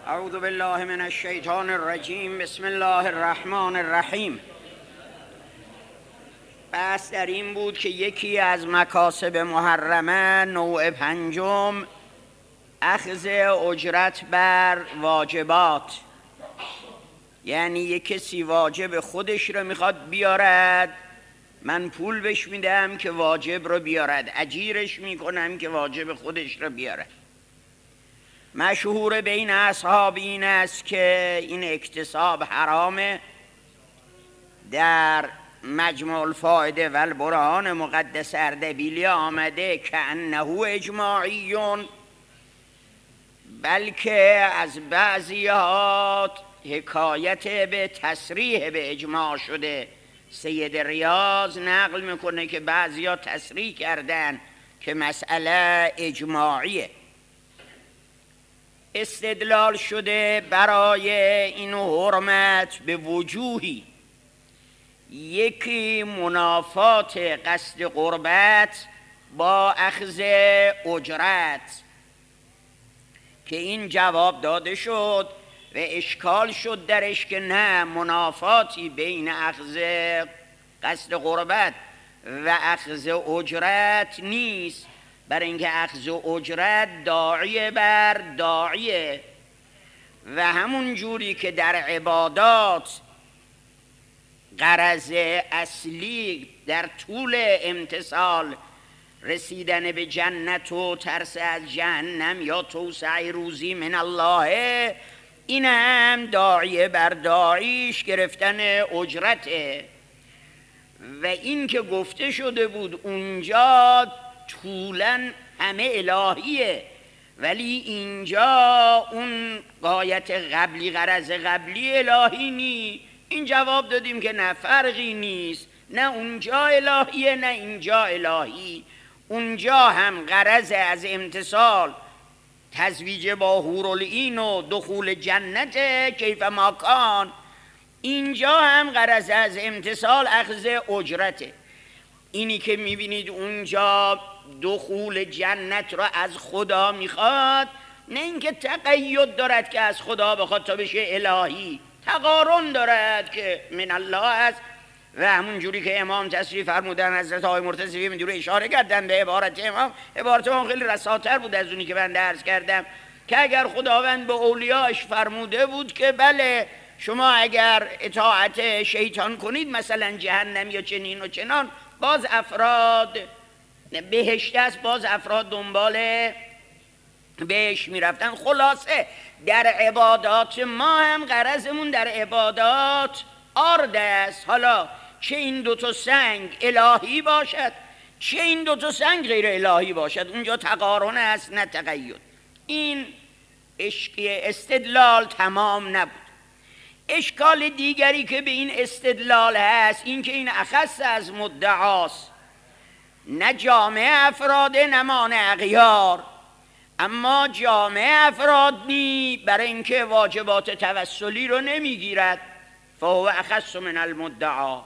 اعوذ بالله من الشیطان الرجیم. بسم الله الرحمن الرحیم. بحث در این بود که یکی از مکاسب محرمه نوع پنجم اخذ اجرت بر واجبات، یعنی یک کسی واجب خودش رو میخواد بیارد، من پول بهش میدم که واجب رو بیارد، اجیرش میکنم که واجب خودش رو بیارد. مشهور بین اصحاب این است که این اکتساب حرامه. در مجموع الفائده و البرهان مقدس اردبیلی آمده که انه اجماعیون، بلکه از بعضیات حکایت به تصریح به اجماع شده. سید ریاض نقل میکنه که بعضیات تصریح کردن که مسئله اجماعیه. استدلال شده برای این حرمت به وجوهی: یکی منافات قصد قربت با اخذ اجرت، که این جواب داده شد و اشکال شد درش که نه، منافاتی بین اخذ قصد قربت و اخذ اجرت نیست، برای اینکه اخذ اجرت داعیه بر داعیه، و همون جوری که در عبادات غرض اصلی در طول امتثال رسیدن به جنت و ترس از جهنم یا توسعه روزی من الله، این هم داعیه بر داعیش گرفتن اجرته. و این که گفته شده بود اونجا طولاً همه الهیه، ولی اینجا اون غایت قبلی، غرض قبلی الهی نی. این جواب دادیم که نه، فرقی نیست، نه اونجا الهیه نه اینجا الهی. اونجا هم غرض از امتثال تزویج با حورالعین و دخول جنت کیف ماکان، اینجا هم غرض از امتثال اخذ اجرته. اینی که میبینید اونجا دخول جنت را از خدا میخواد، نه اینکه تقید دارد که از خدا بخواد تا بشه الهی، تقارن دارد که من الله است. و همون جوری که امام تصریح فرمودن، حضرت آقای مرتضوی من دوره اشاره کردن به عبارت امام. عبارت امام خیلی رساتر بود از اونی که من درس کردم، که اگر خداوند به اولیاش فرموده بود که بله شما اگر اطاعت شیطان کنید مثلا جهنم یا چنین و چنان، باز افراد بهشت است، باز افراد دنبال بهش میرفتن. خلاصه در عبادات ما هم غرضمون در عبادات آرد است. حالا چه این دوتا سنگ الهی باشد، چه این دوتا سنگ غیر الهی باشد، اونجا تقارن است نه تقید. این استدلال تمام نبود. اشکال دیگری که به این استدلال هست این که این اخص از مدعاست، نه جامعه افراد نه مانع اغیار. اما جامعه افراد نی، برای اینکه واجبات توسلی رو نمیگیرد، فهو اخص من المدعا.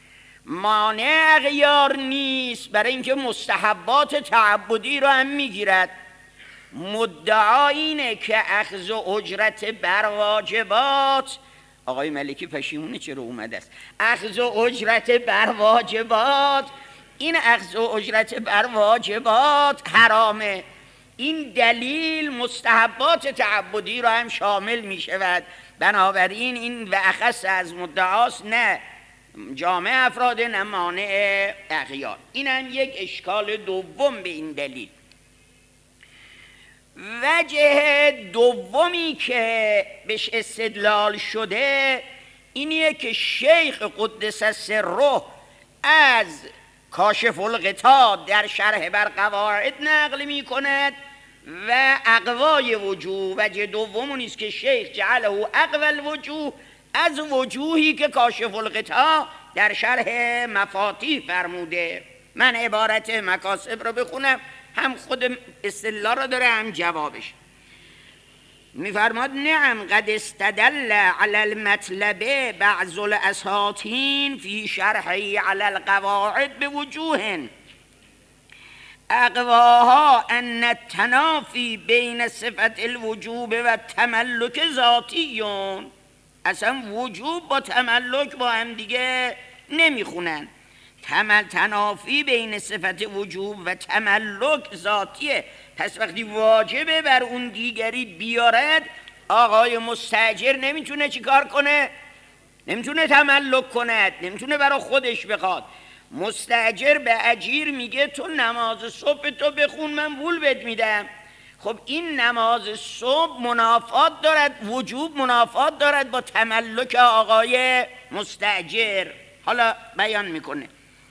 مانع اغیار نیست، برای اینکه مستحبات تعبدی رو هم میگیرد. مدعا اینه که اخذ اجرت بر واجبات، آقای ملکی پشیمونه چرا اومده است، اخذ اجرت بر واجبات، این اخذ اجرت بر واجبات حرامه. این دلیل مستحبات تعبدی را هم شامل می شود. بنابراین این و اخص از مدعاست، نه جامعه افراد نه مانع اغیار. این هم یک اشکال دوم به این دلیل. وجه دومی که بهش استدلال شده اینیه که شیخ قدس سره از کاشف الغطا در شرح بر قواعد نقل می کند و اقوای وجوه. وجه دوم نیست که شیخ جعله اقوى الوجوه از وجوهی که کاشف الغطا در شرح مفاتیح فرموده. من عبارت مکاسب رو بخونم، هم خود استدلال رو داره هم جوابش. میفرماد نعم قد استدل على المطلب بعض الاساطین فی شرحی على القواعد بوجوه اقواها ان التنافی بین صفت الوجوب و تملک ذاتیون. اصلا وجوب با تملک با هم دیگه نمیخونن. تنافی بین صفت وجوب و تملک ذاتیه. پس وقتی واجبه بر اون دیگری بیارد، آقای مستاجر نمیتونه چی کار کنه؟ نمیتونه تملک کند، نمیتونه برای خودش بخواد. مستاجر به اجیر میگه تو نماز صبح تو بخون، من وول بهت میدم. خب این نماز صبح منافات دارد، وجوب منافات دارد با تملک آقای مستاجر. حالا بیان میکنه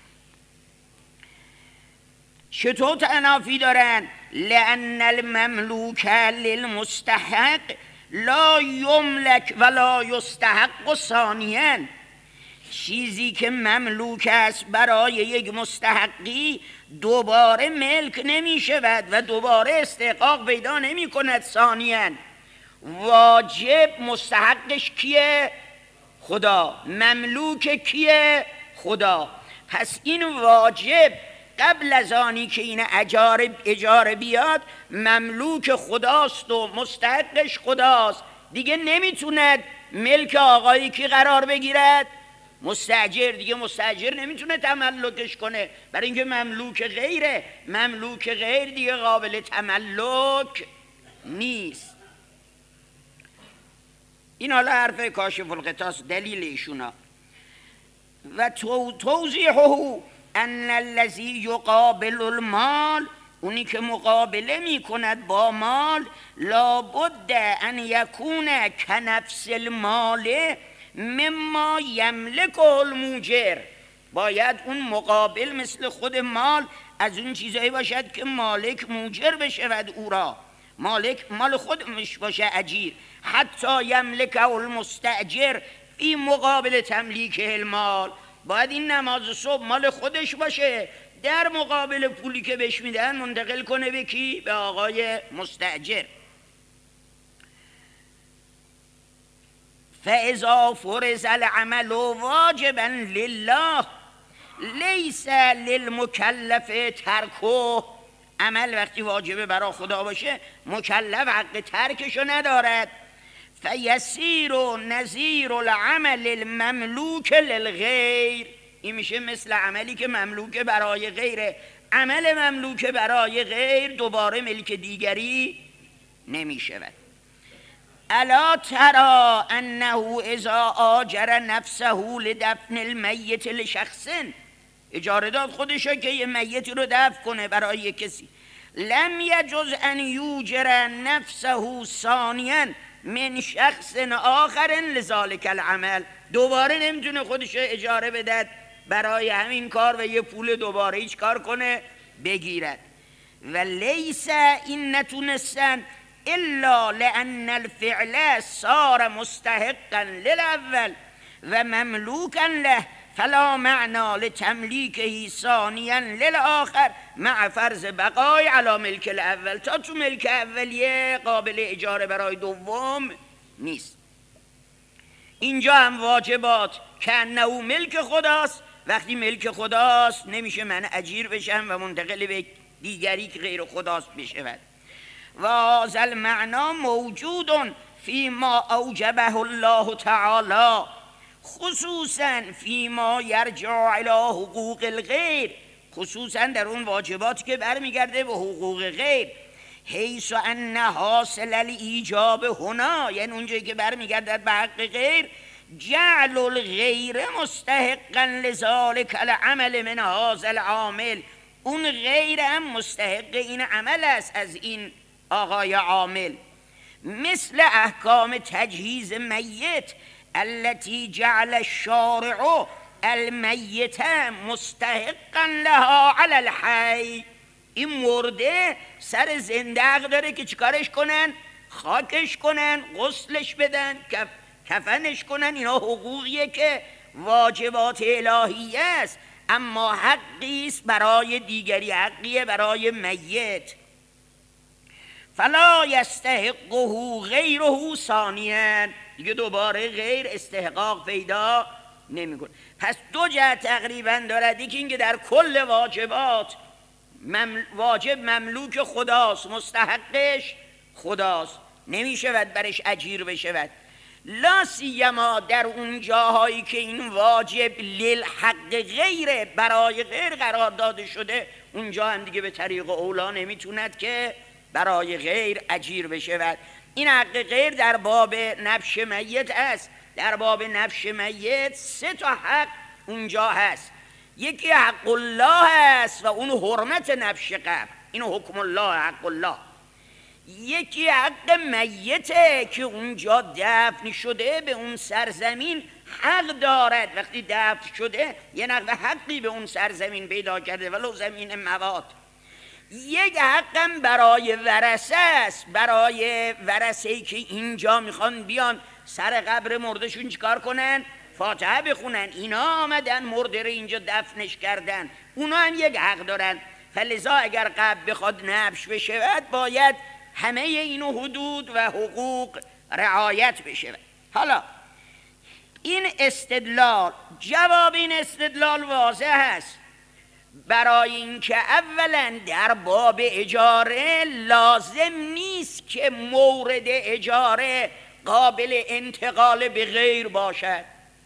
چطور تنافی دارن؟ لأن المملوک للمستحق لا یملک ولا یستحق ثانیاً. چیزی که مملوک است برای یک مستحقی دوباره ملک نمی شود و دوباره استحقاق پیدا نمی کند. ثانیاً واجب مستحقش کیه؟ خدا. مملوک کیه؟ خدا. پس این واجب قبل از آنی که این اجاره بیاد مملوک خداست و مستحقش خداست، دیگه نمیتوند ملک آقایی کی قرار بگیرد؟ مستاجر. دیگه مستاجر نمیتونه تملکش کنه برای اینکه مملوک غیره. مملوک غیر دیگه قابل تملک نیست. این حالا حرف کاشف الغطاس، دلیل ایشونا. و توضیحه ان الذی یقابل المال، اونی که مقابله می کند با مال، لابد ان یکون کنفس المال مما یملک الموجر. باید اون مقابل مثل خود مال از اون چیزایی باشد که مالک موجر بشود، او را مالک مال خودش باشه اجیر. حتی یملک المستاجر فی مقابل تملیک المال. باید این نماز صبح مال خودش باشه، در مقابل پولی که بهش میدن منتقل کنه به کی؟ به آقای مستاجر. فاذا فرض العمل واجبا لله لیس للمکلف ترکه. عمل وقتی واجبه برای خدا باشه، مکلف حق ترکشو ندارد. فیسیر نظیر العمل المملوک للغیر. این میشه مثل عملی که مملوک برای غیره. عمل مملوک برای غیر دوباره ملک دیگری نمیشود. الا ترى انه اذا آجر نفسه لدفن المیت لشخص، اجاره داد خودشو که یه میتی رو دفن کنه برای کسی، لم یجوز ان یوجر نفسه ثانیا من شخص آخر لذالک العمل. دوباره نمیتونه خودشو اجاره بدهد برای همین کار و یه پول دوباره هیچ کار کنه بگیرد. و لیس این نتونستن الا لان الفعل صار مستحقا للاول و مملوکا له فلا معنى لتملیکه ثانیا للآخر مع فرض بقای علی ملک الاول. تا تو ملک اولیه قابل اجاره برای دوم نیست. اینجا هم واجبات که انه ملک خداست. وقتی ملک خداست نمیشه من اجیر بشم و منتقل به دیگری که غیر خداست بشود. و هذا المعنى موجود فيما اوجبه الله تعالی خصوصا فيما یرجع الى حقوق الغیر، خصوصا در اون واجباتی که برمیگرده به حقوق غیر. حیث ان حاصل الایجاب هنا، یعنی اونجایی که برمیگردد به حق غیر، جعل الغیر مستحقا لذلك العمل من هذا العامل. اون غیر هم مستحق این عمل است از این آقای عامل. مثل احکام تجهیز میت التي جعل الشارع المیت مستحقا لها على الحی. این مرده سر زنده حق داره که چیکارش کنن؟ خاکش کنن، غسلش بدن، کفنش کنن. اینا حقوقیه که واجبات الهیه است، اما حقی است برای دیگری، حقیه برای میت. فلا یستحقه غیره ثانیا، دیگه دوباره غیر استحقاق پیدا نمیکنه. پس دو جهت تقریبا دارد. یکی اینکه در کل واجبات واجب مملوک خداست، مستحقش خداست، نمی شود برش اجیر بشود. لا سیما در اون جاهایی که این واجب للحق غیره، برای غیر قرار داده شده، اونجا هم دیگه به طریق اولا نمیتوند که برای غیر اجیر بشود. این حق غیر در باب نفش میت است. در باب نفش میت 3 تا حق اونجا هست. یکی حق الله است و اون حرمت نفش قبر، این حکم الله، حق الله. یکی حق میته که اونجا دفن شده به اون سرزمین حق دارد، وقتی دفن شده یه نقل حقی به اون سرزمین پیدا کرده ولو زمین مواد. یک حقم برای ورثه است، برای ورثه‌ای که اینجا میخوان بیان سر قبر مردشون چیکار کنن؟ فاتحه بخونن. اینا آمدن مرده رو اینجا دفنش کردن، اونا هم یک حق دارن. فلذا اگر قبر بخواد نبش بشود باید همه اینو حدود و حقوق رعایت بشود. حالا این استدلال، جواب این استدلال واضح است. برای اینکه اولا در باب اجاره لازم نیست که مورد اجاره قابل انتقال به غیر باشد.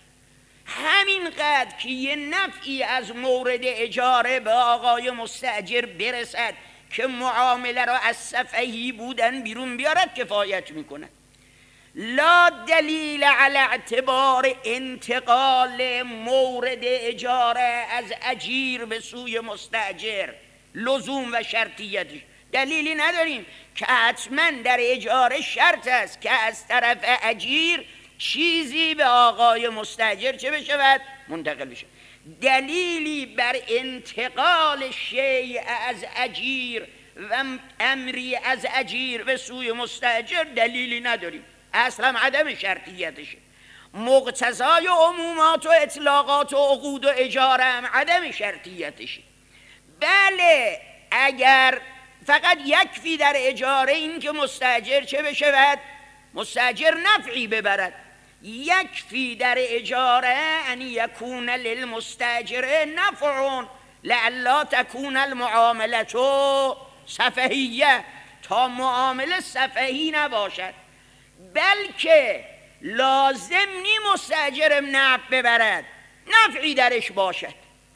همینقدر که یه نفعی از مورد اجاره به آقای مستاجر برسد که معامله را از سفهی بودن بیرون بیارد کفایت میکنه. لا دلیل علی اعتبار انتقال مورد اجاره از اجیر به سوی مستاجر لزوم و شرطیتش دلیلی نداریم که حتما در اجاره شرط است که از طرف اجیر چیزی به آقای مستاجر چه بشود؟ منتقل بشه. دلیلی بر انتقال شیء از اجیر و امری از اجیر به سوی مستاجر دلیلی نداریم، اصلا عدم شرطیتشه. مقتضای عمومات و اطلاقات و عقود و اجاره هم عدم شرطیتشه. بله اگر فقط یکفی در اجاره این که مستاجر چه بشود؟ مستاجر نفعی ببرد. یکفی در اجاره ان یکون للمستاجر نفع لئلا تکون المعامله سفهیه، تا معامله سفهی نباشد، بلکه لازم نی مستاجرم نفع ببرد، نفعی درش باشد.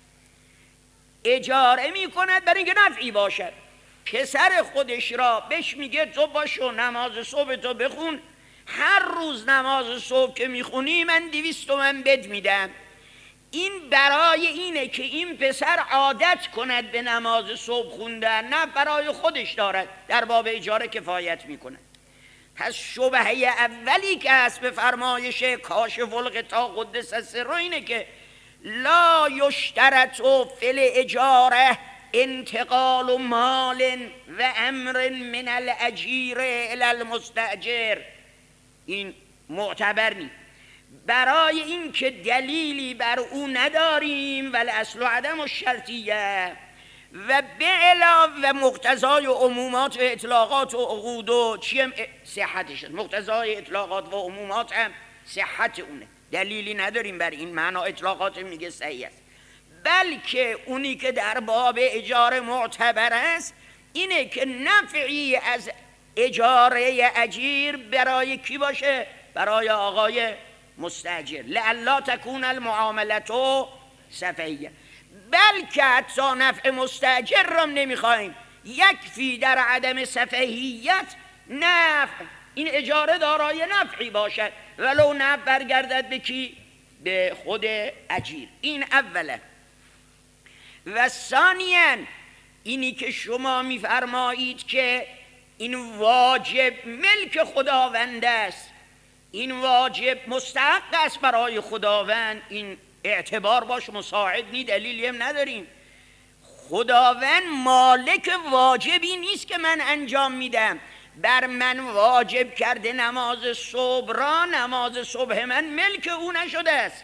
اجاره می کند برای اینکه نفعی باشد. پسر خودش را بهش میگه تو باشو نماز صبح تو بخون، هر روز نماز صبح که میخونی من 200 تومن بد میدم. این برای اینه که این پسر عادت کند به نماز صبح خوندن، نه برای خودش دارد، در باب اجاره کفایت میکند. پس شبهه اولی که هست به فرمایش کاشف الغطا قدس سره اینه که لا یشترط فی الاجاره انتقال مال و امر من الاجیر الی المستاجر. این معتبر نیست. برای این که دلیلی بر او نداریم ولی اصل و عدم و شرطیه و به علاوه و مقتضای عمومات و اطلاقات و عقود و چی هم صحتش است. مقتضای اطلاقات و عمومات هم صحت اونه، دلیلی نداریم بر این معنا. اطلاقات میگه صحیح است، بلکه اونی که در باب اجاره معتبر است اینه که نفعی از اجاره اجیر برای کی باشه؟ برای آقای مستاجر. لئلا تکون المعامله سفیه. بلکه حتی نفع مستاجر را نمیخوایم، یکفی در عدم سفهیت نفع، این اجاره دارای نفعی باشد ولو نفع برگردد به کی؟ به خود اجیر. این اوله. و ثانیاً اینی که شما میفرمایید که این واجب ملک خداوند است، این واجب مستحق است برای خداوند، این اعتبار باش مساعد نی، دلیلی هم نداریم. خداوند مالک واجبی نیست که من انجام میدم. بر من واجب کرده نماز صبح را، نماز صبح من ملک او نشده است.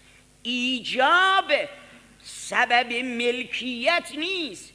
سبب ملکیت نیست،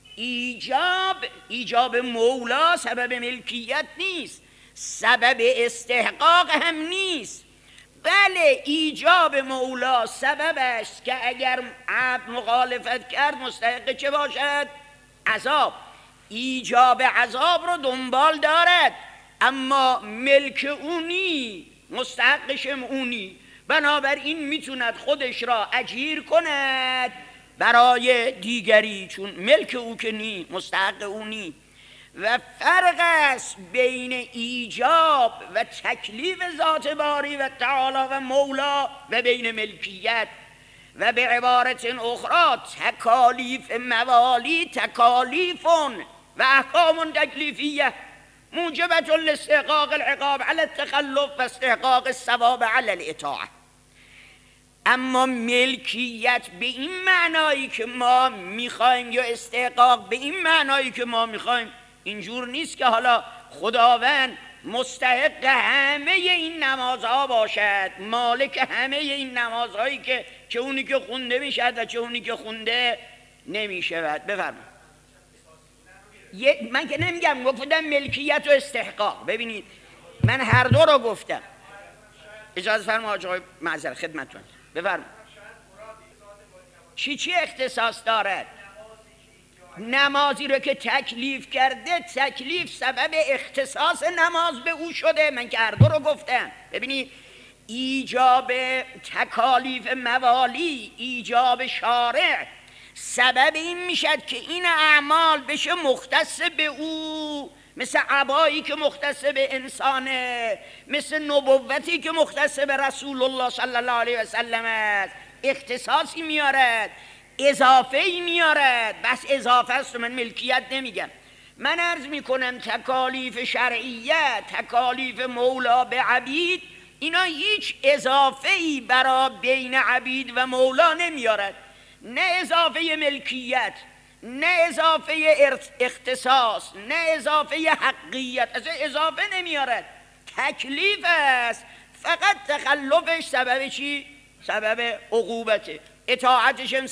ایجاب مولا سبب ملکیت نیست، سبب استحقاق هم نیست. بله ایجاب مولا سبب است که اگر عبد مخالفت کرد مستحق چه باشد؟ عذاب، ایجاب عذاب رو دنبال دارد، اما ملک اونی، مستحقش اونی، بنابراین میتوند خودش را اجیر کند برای دیگری، چون ملک او که نی، مستحق اونی. و فرق است بین ایجاب و تکلیف ذات باری و تعالی و مولا و بین ملکیت. و به عبارت اخرى تکالیف موالی تکالیفون و احکام تکلیفیه موجبت لاستحقاق العقاب علی التخلف و استحقاق الثواب علی الاطاعه. اما ملکیت به این معنایی که ما میخوایم یا استحقاق به این معنایی که ما میخوایم اینجور نیست که حالا خداوند مستحق همه این نمازها باشد، مالک همه این نمازهایی که چه اونی که خونده میشد و چه اونی که خونده نمیشود. بفرمایید. من که نمیگم، گفتم ملکیت و استحقاق. ببینید من هر دو رو گفتم. اجازه فرمایید آقای معذرت خدمتتون. بفرمایید. چی اختصاص دارد؟ نمازی رو که تکلیف کرده، تکلیف سبب اختصاص نماز به او شده. من که هر دو رو گفتم. ببینید ایجاب تکالیف موالی، ایجاب شارع سبب این میشد که این اعمال بشه مختص به او، مثل عبایی که مختص به انسانه، مثل نبوتی که مختص به رسول الله صلی الله علیه و سلم است. اختصاصی میارد، اضافه ای میارد. بس اضافه است، من ملکیت نمیگم. من عرض میکنم تکالیف شرعیه، تکالیف مولا به عبید، اینا هیچ اضافه ای برای بین عبید و مولا نمیارد. نه اضافه ملکیت، نه اضافه اختصاص، نه اضافه حقیت، از اضافه نمیارد. تکلیف است، فقط تخلفش سبب چی؟ سبب عقوبته. اطاعتش هم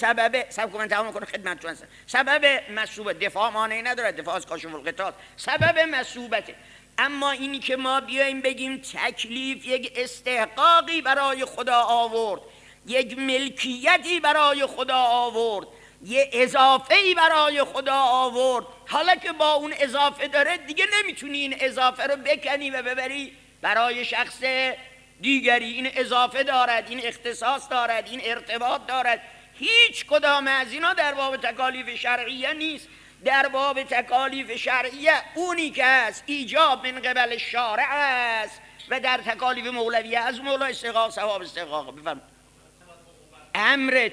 سبب مسوبت. دفاع مانعی ندارد، دفاع از کاشف القتال، سبب مسوبته. اما اینی که ما بیایم بگیم تکلیف یک استحقاقی برای خدا آورد، یک ملکیتی برای خدا آورد، یه اضافه‌ای برای خدا آورد، حالا که با اون اضافه داره دیگه نمیتونی این اضافه رو بکنی و ببری برای شخص دیگری. این اضافه دارد، این اختصاص دارد، این ارتباط دارد. هیچ کدام از اینا در باب تکالیف شرعیه نیست. در باب تکالیف شرعیه اونی که هست ایجاب من قبل شارع است و در تکالیف مولویه از مولا استحقاق ثواب استحقاق. بفرمایید. امر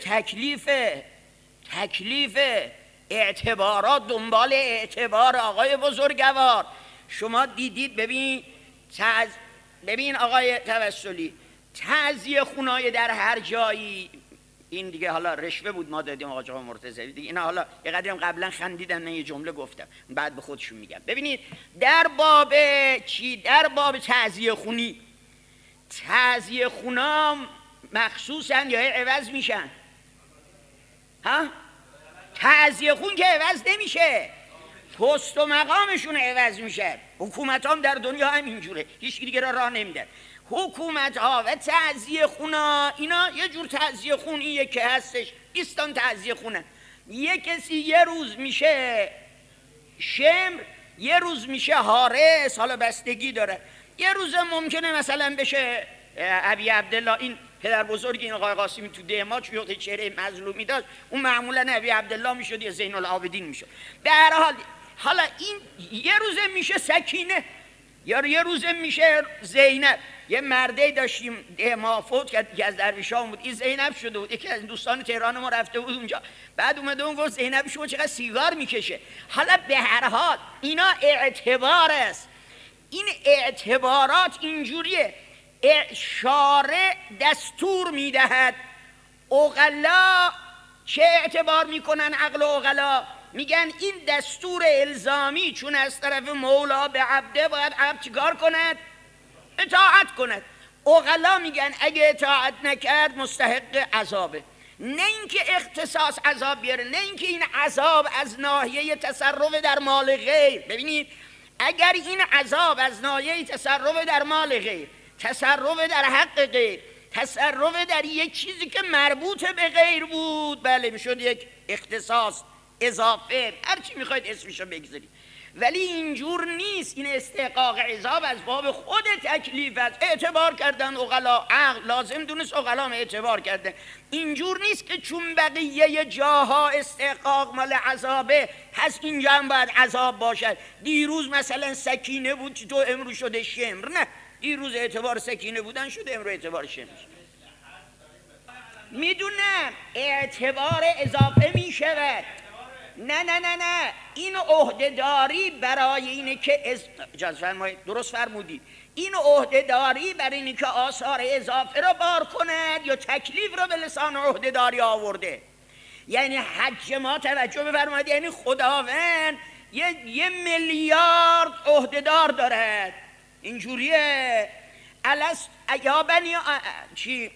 تکلیف اعتبارات دنبال اعتبار. آقای بزرگوار شما دیدید، ببین آقای توسلی، تعزیه خونای در هر جایی، این دیگه حالا رشوه بود ما دادیم آقا مرتضوی دیگه، اینا حالا یه قدری هم قبلا خندیدن، من یه جمله گفتم بعد به خودشون میگم. ببینید در باب چی؟ در باب تعزیه خونی، تعزیه خونا مخصوصن یا عوض میشن؟ ها؟ تعزیه خون که عوض نمیشه، پست و مقامشون عوض میشه. حکومت هم در دنیا همینجوره، هیچ دیگه راه نمیدن. حکومت ها و تعزیه خونا اینا یه جور تعزیه خونیه که هستش، ایستان تعزیه خونه. یه کسی یه روز میشه شمر، یه روز میشه حارس، حالا بستگی داره. یه روز ممکنه مثلا بشه ابی عبدالله، این پدر بزرگ این آقای قاسمی تو دهما چون چهره مظلومی داشت، اون معمولا ابی عبدالله میشد یا زین العابدین میشد. به هر حال حالا این یه روزه میشه سکینه یا یه روزه میشه زینب. یه مرده داشتیم دهما فوت کرد که از درویشان بود، این زینب شده بود. یکی از دوستان تهران ما رفته بود اونجا، بعد اومده اون گفت زینب شما چقدر سیگار میکشه. حالا به هر حال اینا اعتبار است. این اعتبارات اینجوریه، شارع دستور میدهد. عقلا چه اعتبار میکنن؟ عقل و عقلا میگن این دستور الزامی چون از طرف مولا به عبده، باید عبد چیکار کند؟ اطاعت کند. عقلا میگن اگه اطاعت نکرد مستحق عذابه. نه اینکه اختصاص عذاب بیاره، نه اینکه این عذاب از ناحیه تصرف در مال غیر. ببینید اگر این عذاب از ناحیه تصرف در مال غیر، تصرف در حق غیر، تصرف در یک چیزی که مربوط به غیر بود، بله میشد یک اختصاص اضافه، هرچی میخواید اسمشو بگذارید، ولی اینجور نیست. این استحقاق عذاب از باب خود تکلیف است. اعتبار کردن عقلا، عقل لازم دونست عقلا هم اعتبار کردن. اینجور نیست که چون بقیه جاها استحقاق مال عذابه پس اینجا هم باید عذاب باشد. دیروز مثلا سکینه بود تو امروز شده شمر، نه، دیروز اعتبار سکینه بودن شده امروز اعتبار شمر. میدونم اعتبار اضافه میشود. نه این عهده‌داری برای اینه که اجازه فرمایید، درست فرمودید، این عهده‌داری برای اینه که آثار اضافه را بار کند یا تکلیف را به لسان عهده‌داری آورده. یعنی حج ما توجه بفرمایید، یعنی خداوند 1 میلیارد عهده‌دار دارد. اینجوریه. یا بنی چی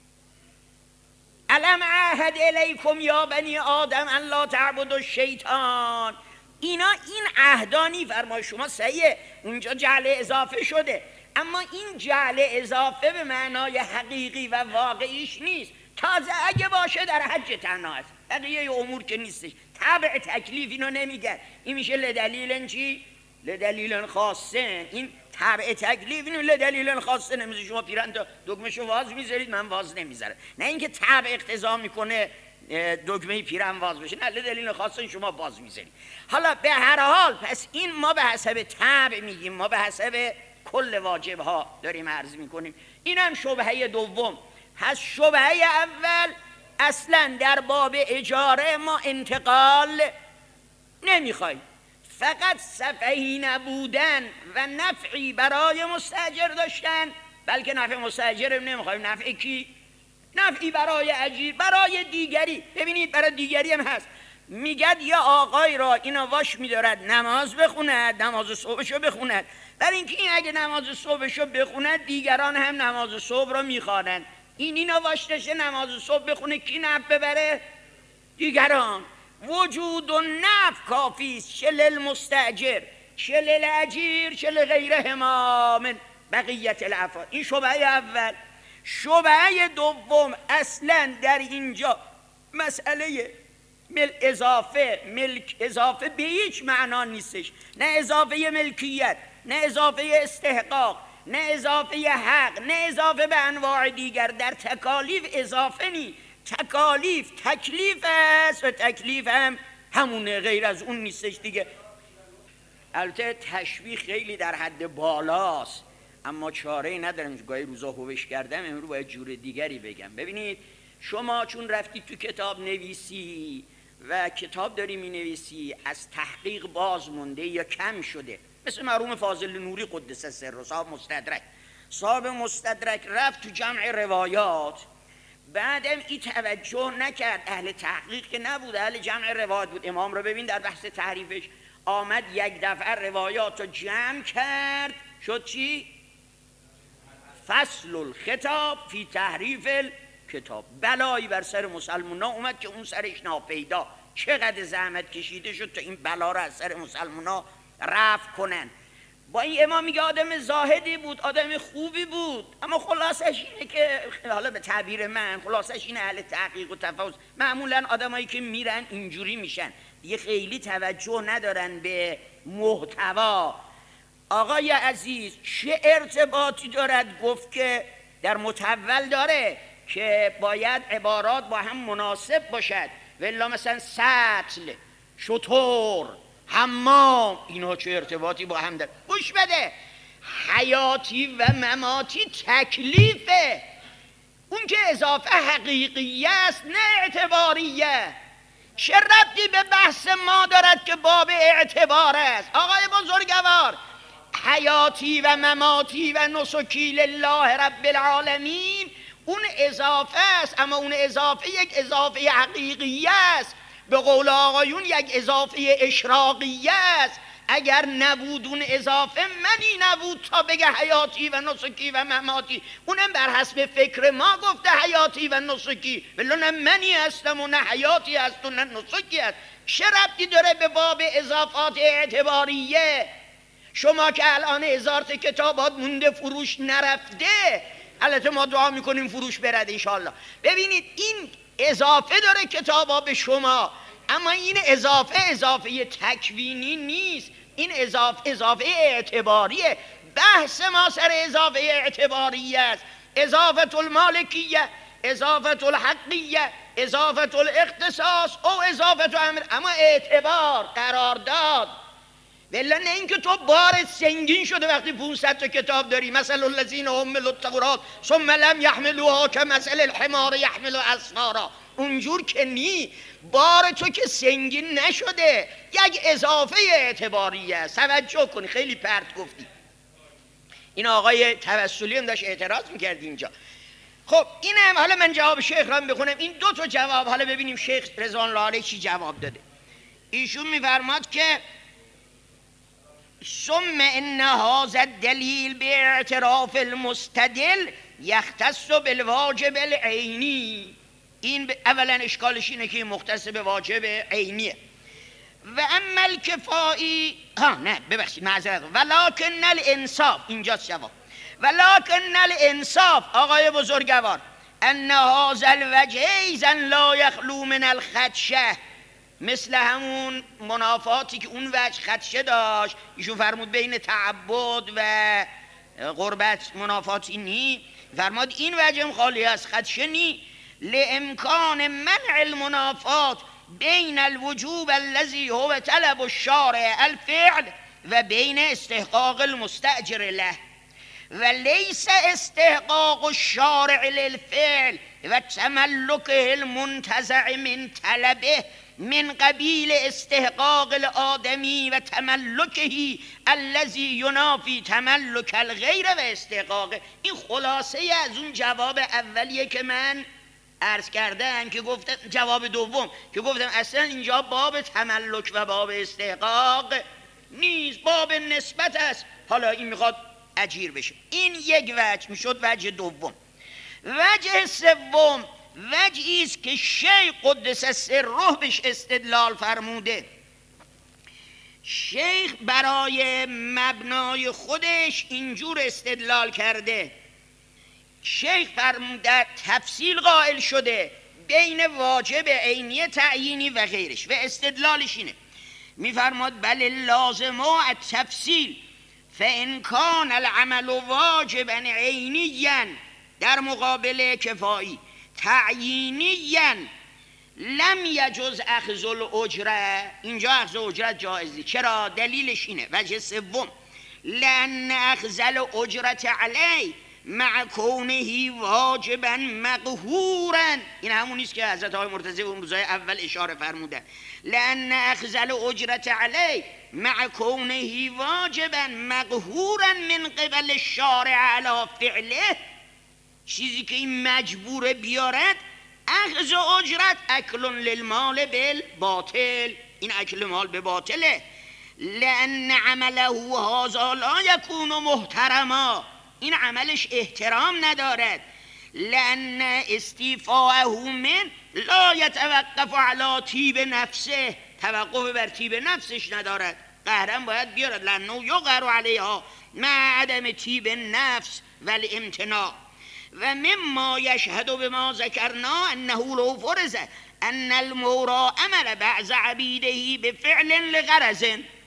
الم عهد الیکم یا بنی آدم ان لا تعبدوا الشیطان. اینا این عهدانی فرمای شما صحیحه، اونجا جعل اضافه شده، اما این جعل اضافه به معنای حقیقی و واقعیش نیست. تازه اگه باشه در حج تنها است، بقیه امور که نیستش. تبع تکلیف اینو نمیگن. این میشه لدلیل چی؟ لدلیل خاصه. این تبع تکلیف اینو لدلیل خاصه نمیشه. شما پیرن تا دگمه‌شو واز میذارید، من واز نمیذارم. نه اینکه تبع اقتضا میکنه دگمه پیرن واز بشه، نه، لدلیل خاصه شما واز میذارید. حالا به هر حال پس این ما به حسب تبع میگیم، ما به حسب کل واجب ها داریم عرض میکنیم. اینم شبهه دوم. پس شبهه اول، اصلا در باب اجاره ما انتقال نمیخوایم، فقط صفحی نبودن و نفعی برای مستاجر داشتن، بلکه نفع مستاجر نمیخوایم. نفع کی؟ نفعی برای اجیر، برای دیگری. ببینید برای دیگری هم هست. میگد یا آقای را اینا واش میدارد نماز بخوند، نماز صبحشو بخوند، برای اینکه این اگه نماز صبحشو بخوند دیگران هم نماز صبح را میخوانند. اینا واش داشته نماز صبح بخونه، کی نفع ببره؟ دیگران. وجود و نفع کافی است، چه للمستاجر چه للاجیر چه لغیرهما من بقیت الافعال. این شبهه اول. شبهه دوم، اصلا در اینجا مسئله ملک اضافه به هیچ معنا نیستش. نه اضافه ملکیت، نه اضافه استحقاق، نه اضافه حق، نه اضافه به انواع دیگر. در تکالیف اضافه نی، تکالیف تکلیف است و تکلیف هم همونه، غیر از اون نیستش دیگه. البته تشبیه خیلی در حد بالاست، اما چاره‌ای ندارم. گاهی روزا هوش کردم، امروز باید جور دیگری بگم. ببینید شما چون رفتی تو کتاب نویسی و کتاب داری می نویسی، از تحقیق باز مونده یا کم شده، مثل مرحوم فاضل نوری قدس سره، صاحب مستدرک رفت تو جمع روایات، بعدم این توجه نکرد، اهل تحقیق که نبود، اهل جمع روایات بود. امام رو ببین در بحث تعریفش آمد یک دفعه روایات رو جمع کرد، شد چی؟ فصل الخطاب فی تحریف الکتاب. بلایی بر سر مسلمان ها اومد که اون سرش ناپیدا. چقدر زحمت کشیده شد تا این بلا رو از سر مسلمان ها رفع کنن. با این امام میگه آدم زاهدی بود، آدم خوبی بود، اما خلاصش اینه که، حالا به تعبیر من خلاصش اینه، اهل تحقیق و تفاوت معمولا آدمایی که میرن اینجوری میشن، دیگه خیلی توجه ندارن به محتوا. آقای عزیز چه ارتباطی دارد گفت که در متول داره که باید عبارات با هم مناسب باشد، ولی مثلا سطل، شطور، حمام، اینا چه ارتباطی با هم داره؟ گوش بده، حیاتی و مماتی تکلیفه، اون که اضافه حقیقیه است نه اعتباریه. چه ربطی به بحث ما دارد که باب اعتبار است؟ آقای بزرگوار، حیاتی و مماتی و نسکی لله رب العالمین اون اضافه است، اما اون اضافه یک اضافه حقیقیه است، به قول آقایون یک اضافه اشراقیه است. اگر نبود اون اضافه منی نبود تا بگه حیاتی و نسکی و مماتی. اونم بر حسب فکر ما گفته حیاتی و نسکی، ولی نه منی هستم و نه حیاتی هست و نه نسکی هست. چه ربطی داره به باب اضافات اعتباریه؟ شما که الان هزارت کتابات مونده فروش نرفته، البته ما دعا میکنیم فروش برد انشالله. ببینید این اضافه داره کتابا به شما، اما این اضافه تکوینی نیست، این اضافه اعتباریه. بحث ما سر اضافه اعتباری است. اضافه المالکیه، اضافه الحقیه، اضافه الاختصاص او اضافه امر، اما اعتبار قرار داد. ولی نه اینکه تو بارت سنگین شده وقتی 500 تا کتاب داری، مثل الذین حملوا التوراة ثم لم یحملوها کمثل الحمار یحمل اسفارا، اونجور که نی. بار تو که سنگین نشده، یک اضافه اعتباری است. توجه کنی، خیلی پرت گفتی. این آقای توسلی هم داشت اعتراض میکرد اینجا. خب اینم حالا من جواب شیخ را بخونم. این دو تا جواب، حالا ببینیم شیخ رضوان الله علیه چی جواب داده. ایشون میفرماد که ثم ان هذا الدلیل باعتراف المستدل یختص بالواجب العینی. این اولا اشکالش اینه که مختص به واجب عینیه. و اما الکفایی، نه ببخشید معذرت، ولکن الانصاف، اینجاست جواب. ولکن الانصاف آقای بزرگوار ان هذا الوجه ایضا لا یخلو من الخدشه، مثل همون منافاتی که اون وجه خدشه داشت. ایشون فرمود بین تعبد و قربت منافاتی نی، فرمود این وجه هم خالی از خدشه نی. لامکان منع المنافات بین الوجوب الذي هو طلب الشارع الفعل و بین استحقاق المستأجر له، و لیس استحقاق الشارع للفعل و تملکه المنتزع من طلبه من قبیل استحقاق الآدمی و تملکه الذي ینافی تملک الغیر و استحقاقه. این خلاصه از اون جواب اولیه که من عرض کردم، که گفتم جواب دوم که گفتم اصلا اینجا باب تملک و باب استحقاق نیست، باب نسبت است. حالا این میخواد اجیر بشه. این یک وجه میشد. وجه دوم. وجه سوم وجهی است که شیخ قدس سره بهش استدلال فرموده. شیخ برای مبنای خودش اینجور استدلال کرده. شیخ فرموده تفصیل قائل شده بین واجب عینی تعیینی و غیرش و استدلالش اینه. میفرماد بل لازم التفصیل فان کان العمل واجبا عینیا در مقابل کفایی تعیینیا لم یجوز اخذ الاجره. اینجا اخذ اجرت جایزی. چرا؟ دلیلش اینه. وجه سوم لان اخذ الاجرت علی مع کونه واجبا مقهورا. این همون نیست که حضرت آقای مرتضی اون روزای اول اشاره فرمودن. لان اخذ الاجرت علی مع کونه واجبا مقهورا من قبل الشارع علی فعله، چیزی که این مجبور بیارد اخذ اجرت اکل للمال بالباطل، این اکل مال به باطله. لان عمله هذا لا یکون محترما، این عملش احترام ندارد. لان استیفاءه من لا یتوقف علی طیب نفسه، توقف بر طیب نفسش ندارد. قهرم باید بیارد. لانه یقر علیها مع عدم طیب نفس والامتناع. و مما یشهد بما ذکرنا انه لو فرض ان المولى امر بعض عبیده بفعل لغرض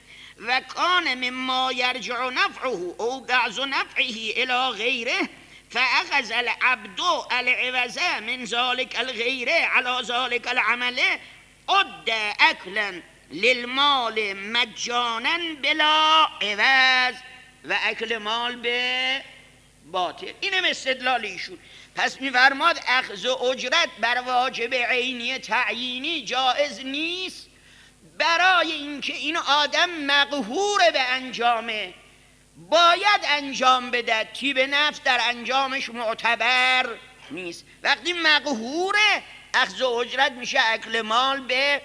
و کان مما یرجع نفعه او بعض نفعه الى غیره فاخذ العبد العوض من ذلك الغیره على ذلك العمل قد اکلا للمال مجانا بلا عوض و اکل مال به باطل. اینم استدلال ایشون. پس میفرماد اخذ اجرت بر واجب عینی تعیینی جائز نیست برای اینکه این آدم مقهور به انجامه، باید انجام بده، طیب نفس در انجامش معتبر نیست. وقتی مقهوره اخذ اجرت میشه اکل مال به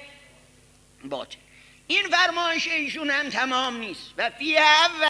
باطل. این فرمایش ایشون هم تمام نیست و فیه اول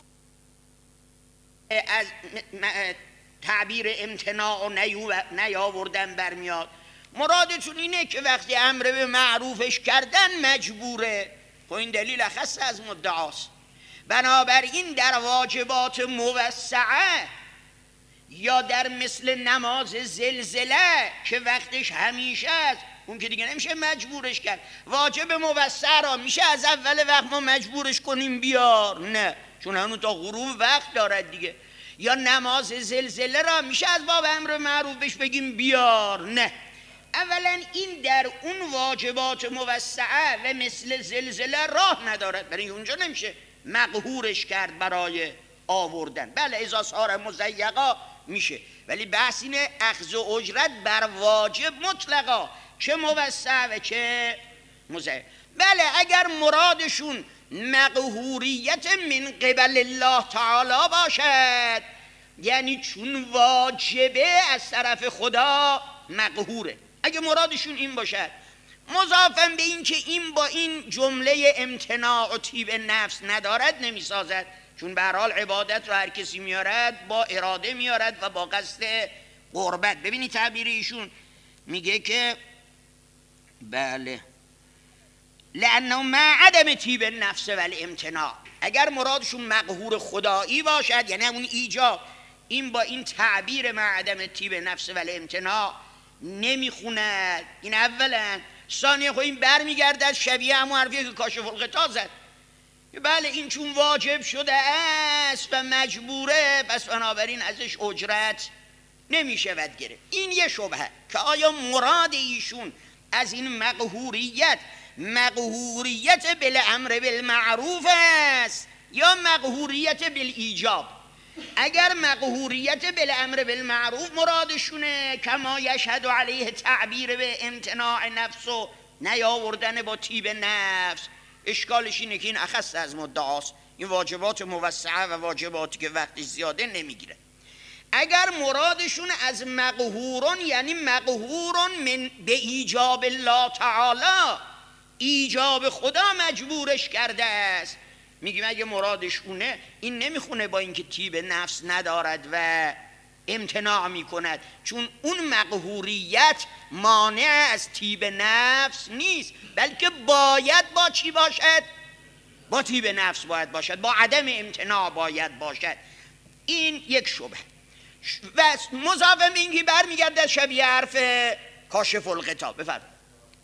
از تعبیر امتناع و نیاوردن برمیاد. مرادتون اینه که وقتی امر به معروفش کردن مجبوره، خب این دلیل اخص از مدعاست. بنابراین در واجبات موسعه یا در مثل نماز زلزله که وقتش همیشه است اون که دیگه نمیشه مجبورش کرد. واجب موسع را میشه از اول وقت ما مجبورش کنیم بیار؟ نه، چون هنوز تا غروب وقت دارد دیگه. یا نماز زلزله را میشه از باب امر معروف بهش بگیم بیار؟ نه. اولا این در اون واجبات موسعه و مثل زلزله راه ندارد، برای اونجا نمیشه مقهورش کرد برای آوردن. بله اذا صار مضیقا میشه، ولی بحث اینه اخذ اجرت بر واجب مطلقا، چه موسع و چه مضیق. بله اگر مرادشون مقهوریت من قبل الله تعالی باشد، یعنی چون واجبه از طرف خدا مقهوره، اگه مرادشون این باشد، مضافاً به این که این با این جمله امتناع و طیب نفس ندارد نمیسازد، چون به هر حال عبادت رو هر کسی میارد با اراده میارد و با قصد قربت. ببینید تعبیر ایشون میگه که بله لانه مع عدم طیب نفس ولی امتناع، اگر مرادشون مقهور خدایی باشد یعنی همون ایجاب، این با این تعبیر مع عدم طیب نفس ولی امتناع نمیخوند. این اولا. ثانیه خب این برمیگرده از شبیه همون حرفی که کاشف الغطا زد، بله این چون واجب شده است و مجبوره پس بنابراین ازش اجرت نمیشود گرفت. این یه شبهه که آیا مراد ایشون از این مقهوریت بالامر بالمعروف است یا مقهوریت بالایجاب؟ اگر مقهوریت بالامر بالمعروف مرادشونه، کما یشهد علیه تعبیر به امتناع نفس و نیاوردن با طیب نفس، اشکالش اینه که این اخص از مدعاست، این واجبات موسعه و واجباتی که وقتش زیاده نمیگیره. اگر مرادشون از مقهورون یعنی مقهورون من به ایجاب الله تعالی، ایجاب خدا مجبورش کرده است، میگیم اگه مرادش اونه این نمیخونه با اینکه طیب نفس ندارد و امتناع میکند، چون اون مقهوریت مانع از طیب نفس نیست، بلکه باید با چی باشد؟ با طیب نفس باید باشد، با عدم امتناع باید باشد. این یک شبه. و مضافاً به اینکه برمیگرده شبیه حرف کاشف الغطا. بفرمایید.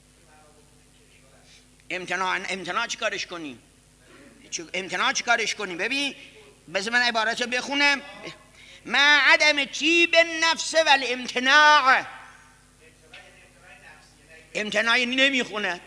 امتناع چی کارش کنیم؟ امتناع چی کارش کنیم؟ ببین بذار من عبارت رو بخونم. مع عدم طیب نفس والامتناع، امتناع نمیخونه.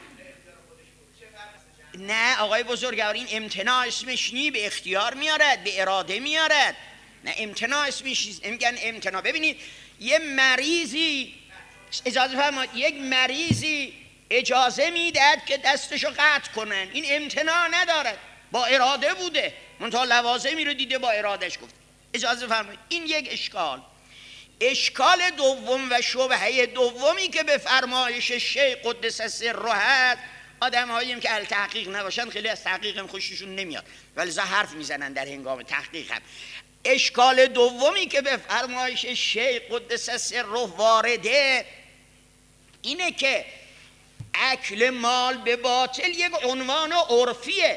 نه آقای بزرگوار، این امتناع اسمش نی، به اختیار میارد، به اراده میارد. نه امتناع اسمش نیست، میگن امتناع. ببینید یه مریضی، اجازه فرمایید، یک مریضی اجازه میداد که دستشو قطع کنن، این امتناع ندارد، با اراده بوده، منتها لوازمی رو دیده با ارادش گفت. اجازه فرمایید. این یک اشکال. اشکال دوم و شبهه دومی که به فرمایش شیخ قدس سره هست، آدم هاییم که التحقیق نباشن خیلی از تحقیق هم خوششون نمیاد، ولی زا حرف میزنن در هنگام تحقیق هم. اشکال دومی که به فرمایش شیخ قدس سره وارده اینه که اکل مال به باطل یک عنوان عرفیه.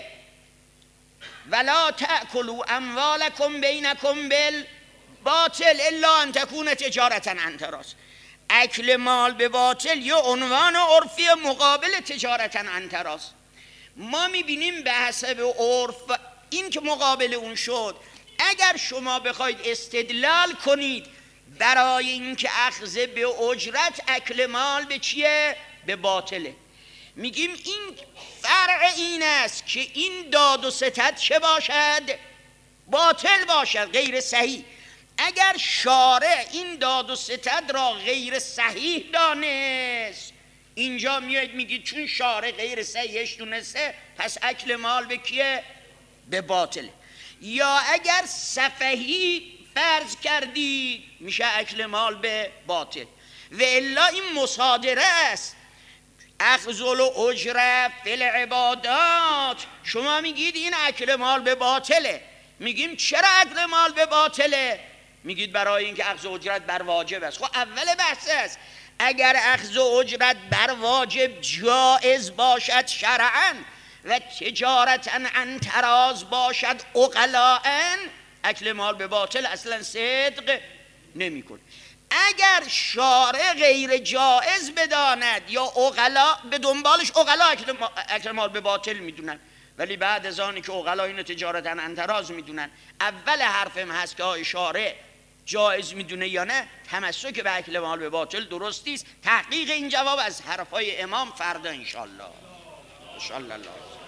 ولا تأکلوا اموالکم بینکم بالباطل الا ان تکون تجارتا عن تراض. اکل مال به باطل یه عنوان عرفی مقابل تجارتا عن تراض. ما میبینیم به حسب عرف این که مقابل اون شد. اگر شما بخواید استدلال کنید برای اینکه اخذ به اجرت اکل مال به چیه؟ به باطله، میگیم این فرع این است که این داد و ستد چه باشد؟ باطل باشد، غیر صحیح. اگر شارع این داد و ستد را غیر صحیح دانست، اینجا میاد میگید چون شارع غیر صحیحش دونسته پس اکل مال به کیه؟ به باطله. یا اگر سفهی فرض کردید میشه اکل مال به باطل، و الا این مصادره است. اخذ الاجره فی العبادات، شما میگید این اکل مال به باطله، میگیم چرا اکل مال به باطله؟ میگید برای اینکه اخذ اجرت بر واجب است. خب اول بحث است اگر اخذ اجرت بر واجب جائز باشد شرعاً و تجارتاً عن تراض باشد عقلاءً، اکل مال به باطل اصلا صدق نمیکنه. اگر شارع غیر جائز بداند یا عقلا به دنبالش، عقلا اکل مال به باطل میدونن، ولی بعد از آنی که عقلا اینو تجارتا انتراز میدونن، اول حرفم هست که آقای شارع جائز میدونه یا نه، تمسک به اکل مال به باطل درستی است. تحقیق این جواب از حرفای امام فردا انشالله.